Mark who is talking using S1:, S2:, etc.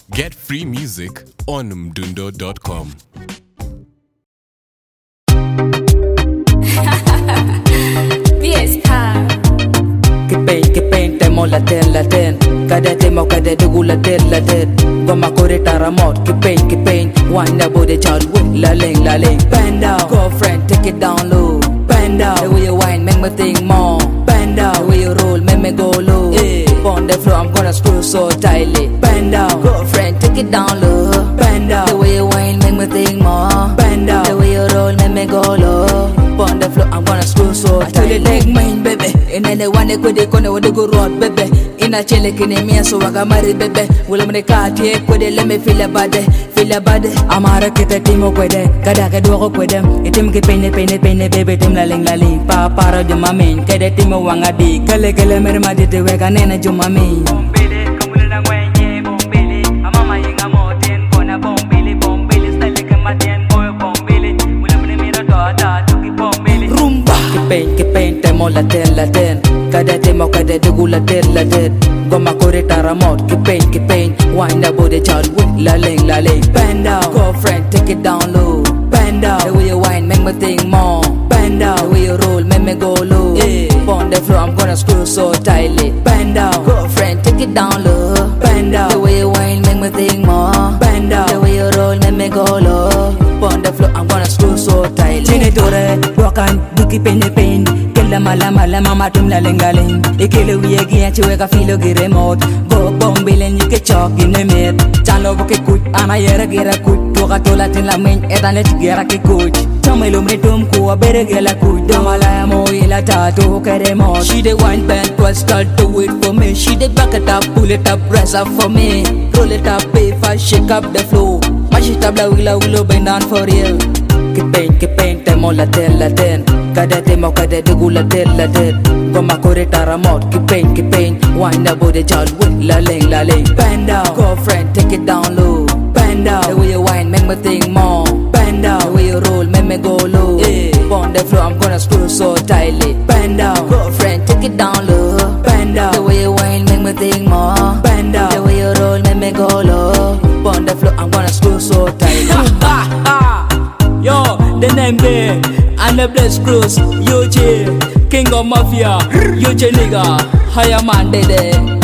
S1: Get free music on mdundo.com.
S2: Que pain, temo la ten. Kada temo kada dugu la ten. Goma kore taramot, que pain. Wanda body child with la ling. Bend down, girlfriend, take it down low. Bend down, the way you whine, make me think more. Bend down, the way you roll, make me go low. On the floor, I'm gonna screw so tightly. Bend down, girlfriend, take it down low. Bend down, the way you whine, make me think more. Bend down, the way you roll, make me go low. On the floor, I'm gonna screw so tightly. Like mine, baby. In any one, they could go road, baby. In a chile, can me so I got married, baby. Will make a take with it, let me feel about it. Amara kita timo kwede, kada kedua kwede. Itim ke pene, baby tim laling. Para jumamin, kada timo wangadi. Kale mermadi te wega nena jumamin. Bombele, kamule na wenye bombele. Amama yinga moten, kona bombele. Style kematen, boy bombele. Mule mira doa tuki bombele. Rumba. Que pain, temo la ten. Kada temo kada dugu la ten. Goma kore taramot, que pain. Wind up body child with la ling. Bend down, girlfriend, take it down low. Bend down, the way you whine, make me think more. Bend down, the way you roll, make me go low. On the floor, I'm gonna screw so tightly. Bend down, girlfriend, take it down low. Bend down, the way you whine, make me think more. Bend down, the way you roll, make me go low. On the floor, I'm gonna screw so tightly. Chine dore, wakan, duki pain. Kela mala mama tum la ling. Ikele wiegi chiweka filo gi remote. Go bombele nyike chok in the mid. Chalo boke kuch, ana yera gira kuch. Toka tola tin la main, etanet gira ki kuch. Chamelo mritum kuwa bere gela kuch. Damala ya mo ila tato kere mo. She the wine band, was start to wait for me. She the back it up, pull it up, press up for me. Roll it up, pay fast, shake up the flow. Mash it up, la willow, bend down for real. Que pain, temo la ten. Kada temo kada dugu la ten. Goma kore taramot, que pain. Wind up body child with la ling. Bend down, girlfriend, take it down low. Bend down, the way you whine, make me think more. Bend down, the way you roll, make me go low. On the floor, I'm gonna screw so tightly. Bend down, girlfriend, take it down low. Bend down, the way you whine, make me think more. Bend down, the way you roll, make me go low. On the floor, I'm gonna screw so tightly.
S3: Yo, the name there, and the blessed cruise, UJ, King of Mafia, UJ nigga, higher man, they.